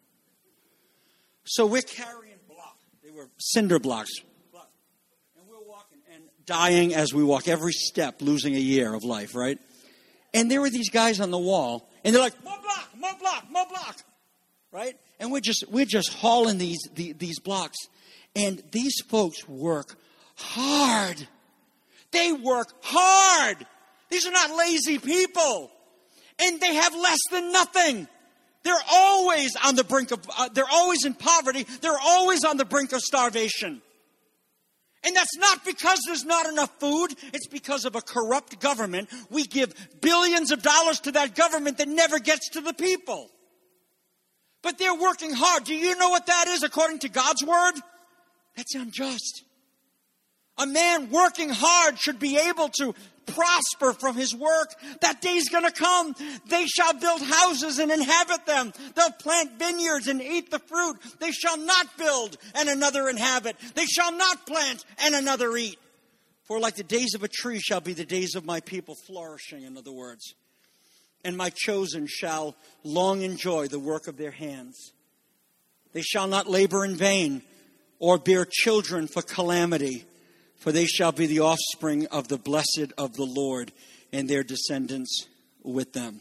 So we're carrying blocks. They were cinder blocks. And we're walking and dying as we walk. Every step, losing a year of life, right? And there were these guys on the wall. And they're like, more block, more block, more block. Right? And we're just, we're just hauling these, the, these blocks. And these folks work hard. They work hard. These are not lazy people. And they have less than nothing. They're always on the brink of, uh, they're always in poverty. They're always on the brink of starvation. And that's not because there's not enough food. It's because of a corrupt government. We give billions of dollars to that government that never gets to the people. But they're working hard. Do you know what that is according to God's word? That's unjust. A man working hard should be able to prosper from his work. That day's going to come. They shall build houses and inhabit them. They'll plant vineyards and eat the fruit. They shall not build and another inhabit. They shall not plant and another eat. For like the days of a tree shall be the days of my people flourishing, in other words. And my chosen shall long enjoy the work of their hands. They shall not labor in vain or bear children for calamity. For they shall be the offspring of the blessed of the Lord, and their descendants with them.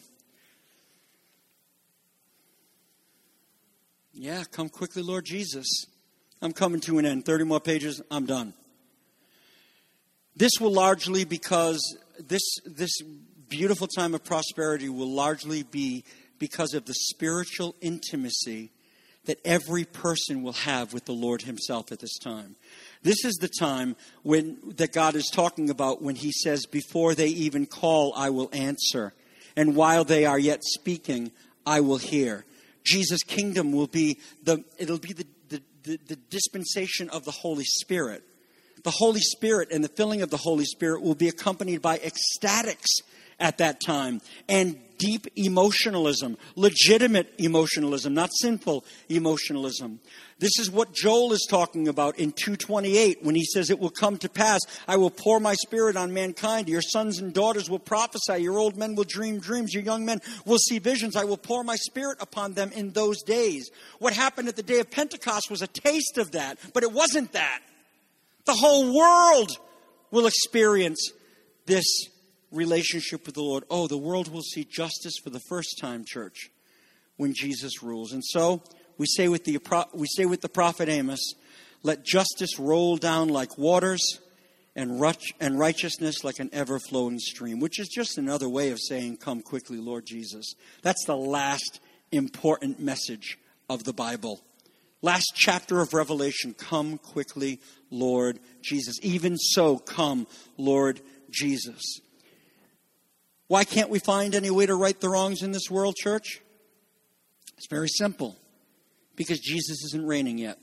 Yeah, come quickly, Lord Jesus. I'm coming to an end. thirty more pages, I'm done. This will largely because this, this beautiful time of prosperity will largely be because of the spiritual intimacy that every person will have with the Lord himself at this time. This is the time when that God is talking about when he says, before they even call, I will answer. And while they are yet speaking, I will hear. Jesus' kingdom will be the, it'll be the, the, the, the dispensation of the Holy Spirit. The Holy Spirit and the filling of the Holy Spirit will be accompanied by ecstatics at that time and deep emotionalism, legitimate emotionalism, not sinful emotionalism. This is what Joel is talking about in two twenty-eight when he says, it will come to pass, I will pour my spirit on mankind. Your sons and daughters will prophesy. Your old men will dream dreams. Your young men will see visions. I will pour my spirit upon them in those days. What happened at the day of Pentecost was a taste of that, but it wasn't that. The whole world will experience this relationship with the Lord. Oh, the world will see justice for the first time, church, when Jesus rules. And so we say with the we say with the prophet Amos, let justice roll down like waters and and righteousness like an ever-flowing stream, which is just another way of saying, come quickly, Lord Jesus. That's the last important message of the Bible. Last chapter of Revelation, come quickly, Lord Jesus. Even so, come, Lord Jesus. Why can't we find any way to right the wrongs in this world, church? It's very simple. Because Jesus isn't reigning yet.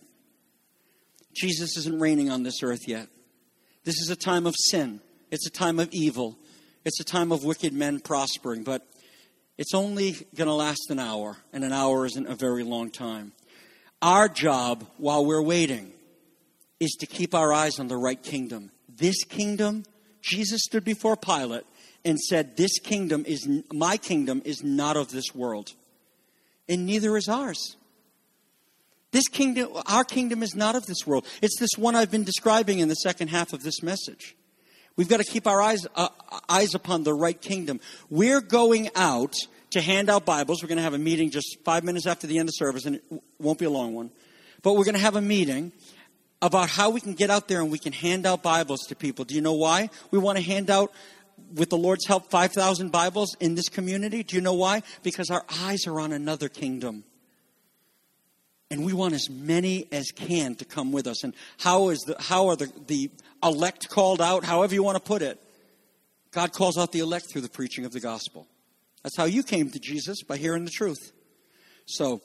Jesus isn't reigning on this earth yet. This is a time of sin. It's a time of evil. It's a time of wicked men prospering. But it's only going to last an hour. And an hour isn't a very long time. Our job while we're waiting is to keep our eyes on the right kingdom. This kingdom, Jesus stood before Pilate and said, this kingdom is, my kingdom is not of this world. And neither is ours. This kingdom, our kingdom is not of this world. It's this one I've been describing in the second half of this message. We've got to keep our eyes, uh, eyes upon the right kingdom. We're going out to hand out Bibles. We're going to have a meeting just five minutes after the end of service, and it won't be a long one. But we're going to have a meeting about how we can get out there and we can hand out Bibles to people. Do you know why? We want to hand out, with the Lord's help, five thousand Bibles in this community. Do you know why? Because our eyes are on another kingdom. And we want as many as can to come with us. And how is the how are the, the elect called out? However you want to put it. God calls out the elect through the preaching of the gospel. That's how you came to Jesus, by hearing the truth. So,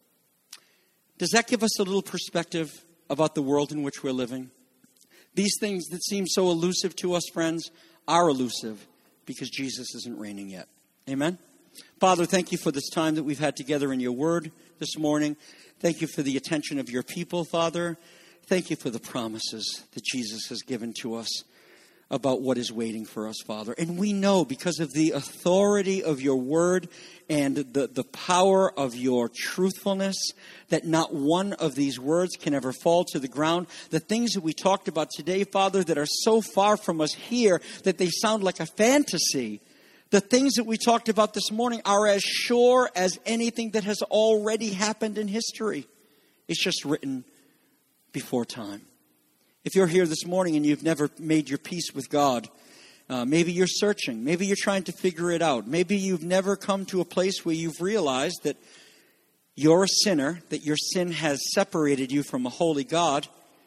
does that give us a little perspective about the world in which we're living? These things that seem so elusive to us, friends, are elusive because Jesus isn't reigning yet. Amen? Father, thank you for this time that we've had together in your word this morning. Thank you for the attention of your people, Father. Thank you for the promises that Jesus has given to us about what is waiting for us, Father. And we know because of the authority of your word and the, the power of your truthfulness that not one of these words can ever fall to the ground. The things that we talked about today, Father, that are so far from us here that they sound like a fantasy. The things that we talked about this morning are as sure as anything that has already happened in history. It's just written before time. If you're here this morning and you've never made your peace with God, uh, maybe you're searching. Maybe you're trying to figure it out. Maybe you've never come to a place where you've realized that you're a sinner, that your sin has separated you from a holy God,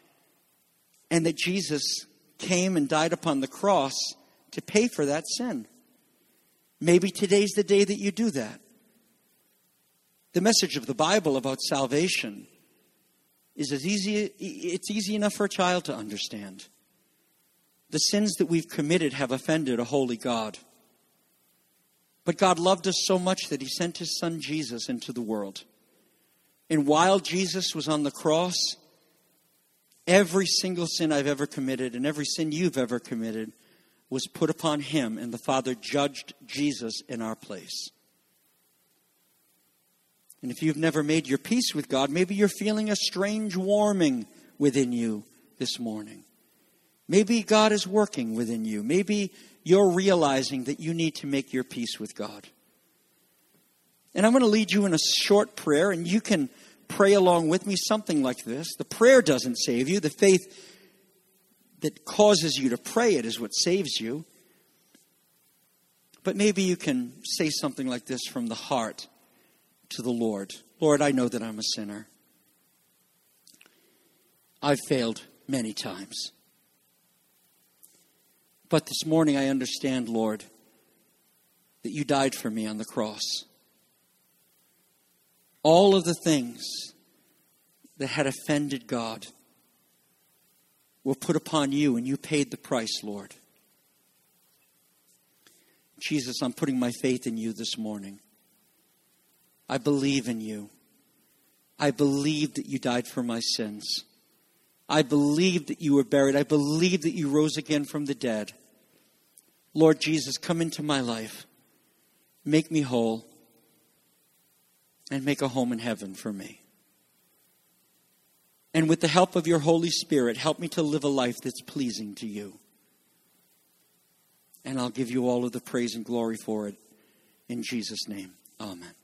and that Jesus came and died upon the cross to pay for that sin. Maybe today's the day that you do that. The message of the Bible about salvation is as easy, it's easy enough for a child to understand. The sins that we've committed have offended a holy God. But God loved us so much that he sent his son Jesus into the world. And while Jesus was on the cross, every single sin I've ever committed and every sin you've ever committed was put upon him, and the Father judged Jesus in our place. And if you've never made your peace with God, maybe you're feeling a strange warming within you this morning. Maybe God is working within you. Maybe you're realizing that you need to make your peace with God. And I'm going to lead you in a short prayer, and you can pray along with me something like this. The prayer doesn't save you. The faith that causes you to pray it is what saves you. But maybe you can say something like this from the heart to the Lord. Lord, I know that I'm a sinner. I've failed many times. But this morning I understand, Lord, that you died for me on the cross. All of the things that had offended God were put upon you, and you paid the price, Lord. Jesus, I'm putting my faith in you this morning. I believe in you. I believe that you died for my sins. I believe that you were buried. I believe that you rose again from the dead. Lord Jesus, come into my life. Make me whole. And make a home in heaven for me. And with the help of your Holy Spirit, help me to live a life that's pleasing to you. And I'll give you all of the praise and glory for it. In Jesus' name, amen.